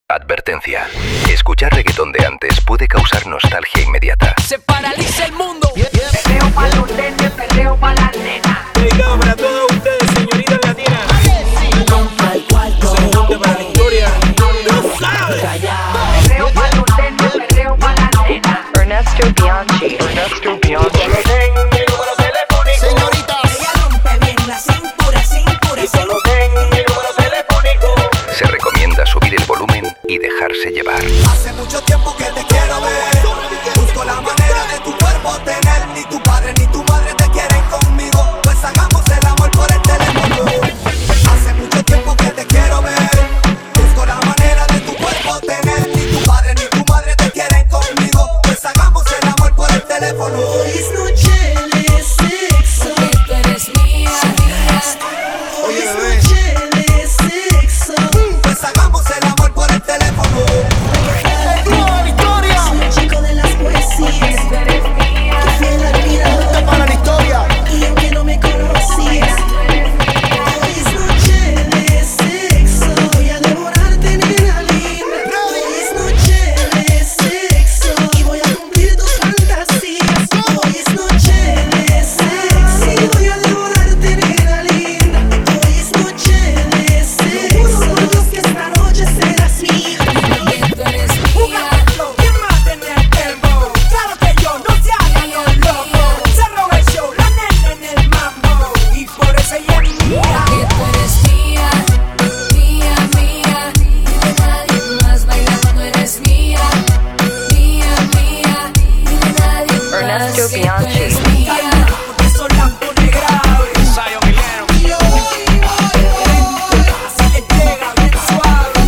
Advertencia. Escuchar reggaetón de antes puede causar nostalgia inmediata. Se paraliza el mundo. Perreo pa' los nenes, perreo pa' las nenas. Dedicado para todos ustedes, señoritas latinas. Al cuarto. Segundo para la historia. ¡Tú sabes! Perreo pa' los nenes, perreo pa' las nenas. Ernesto Bianchi. Señoritas. Ella rompe bien la cintura, cintura, Se recomienda subir el volumen y dejarse llevar. Hace mucho tiempo que te quiero ver. Busco la manera de tu cuerpo tener. Ni tu padre ni tu madre te quieren conmigo. Pues hagamos el amor por el teléfono. Hace mucho tiempo que te quiero ver. Busco la manera de tu cuerpo tener. Ni tu padre ni tu madre te quieren conmigo. Pues hagamos el amor por el teléfono. Hoy es noche de sexo. Tú eres mía, mía. Hoy es noche de sexo. Pues hagamos el amor por el teléfono. Soy un chico de las poesías. Tu fiel admirador. Para la historia. Y aunque no me conocías, hoy es noche de sexo. Voy a devorarte, nena linda. Hoy es noche de sexo. Y voy a cumplir tus fantasías. Hoy es noche de sexo. Y voy a devorarte, nena linda. Hoy es noche de sexo. Por Dios que esta noche serás mía. Tú eres mía. ¿Quién más tiene el tempo? Claro que yo, no se hagan los locos. Se roba el show, la nena en el mambo. Y por eso ella es mía. Que tú eres mía, mía, mía. Y de nadie más baila cuando eres mía, mía, mía. Y de nadie más. Ernesto Que tú Bianchi. eres mía. Eso la pone grave. Así le llega bien suave.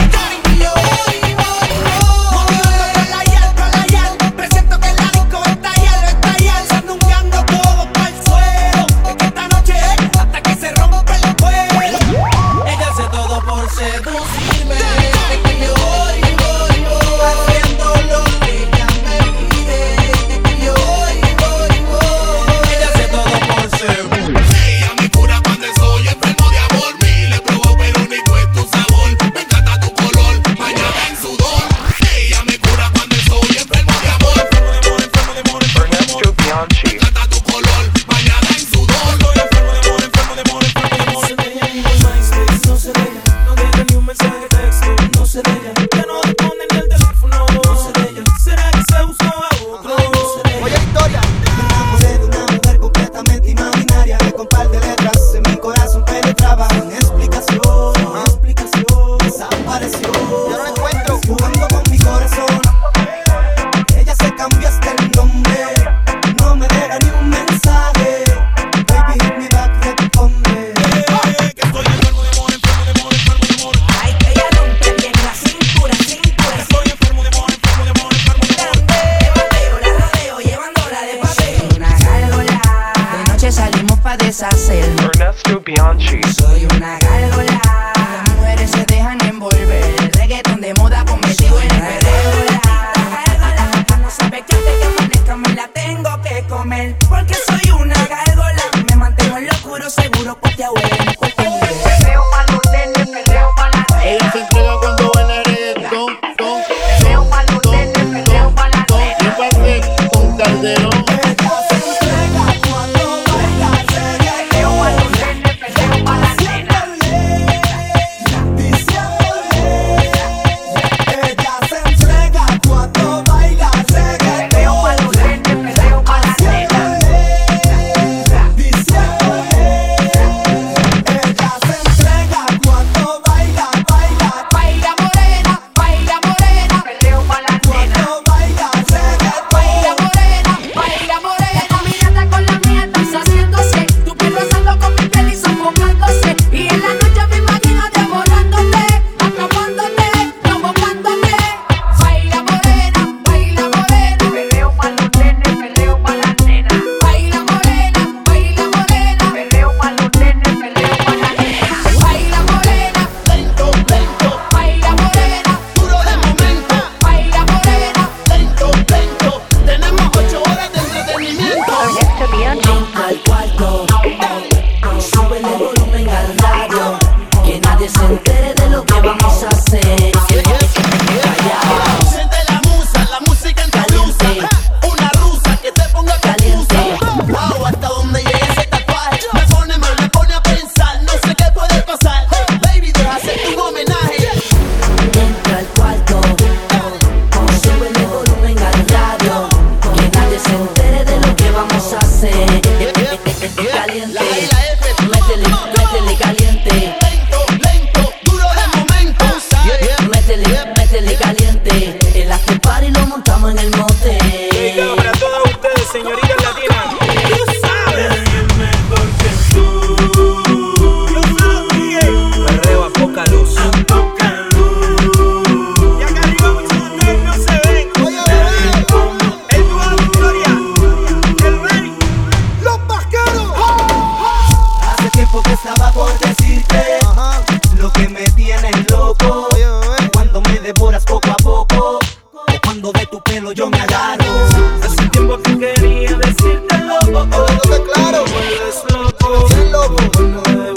Motivando con la yal. Presento que la disco está yal. Sandungueando todo pa'l suelo. Es que esta noche es hasta que se rompe el cuero. Ella hace todo por seducirme. Desde que yo voy, haciendo lo que ella me pide. Yo voy. Ella hace todo por seducirme. Ella me cura cuando estoy enfermo de amor. Mi le probó pero ni fue tu sabor. Me encanta tu color, bañada en sudor. Ella me cura cuando estoy enfermo de amor. Ernesto Bianchi. Me encanta tu color, bañada en sudor. No se deja ni un MySpace, no se deja. No deja ni un mensaje de texto, no se deja. Ya no responde ni el teléfono, no se deja. ¿Será que se buscó a otro? No se deja. Oye, historia. Me enamoré de una mujer completamente imaginaria que con par de letras en mi corazón penetraba. Sin explicación, desapareció. Ya no la encuentro. Jugando con mi corazón. Ella se cambió hasta el nombre. No me deja ni un mensaje. Baby, hit me back, responde. Que estoy enfermo de amor, enfermo de amor, enfermo de amor. Ay, que ella rompe bien la cintura. Estoy enfermo de amor, enfermo de amor, enfermo de amor. De bateo, la rodeo, llevándola de paseo. Una gárgola, de noche salimos pa' deshacernos. Ernesto Bianchi. Soy una gárgola, las mujeres se dejan envolver. El reggaetón de moda convertido en el perreo. Gárgola, no sabe que antes que amanezca me la tengo que comer. Porque soy una gárgola, me mantengo en lo oscuro, seguro porque abuelo mi cuerpo es libre. Perreo pa' los nenes, perreo pa' las nenas. Se entrega cuando baila reggaetón, Perreo pa' los nenes, perreo pa' las nenas. y parte con Calderón. Perreo pa' los nenes, perreo pa' las Hablando de tu pelo yo me agarro. Hace tiempo que quería decírtelo. Claro. Me vuelves loco. Bien loco.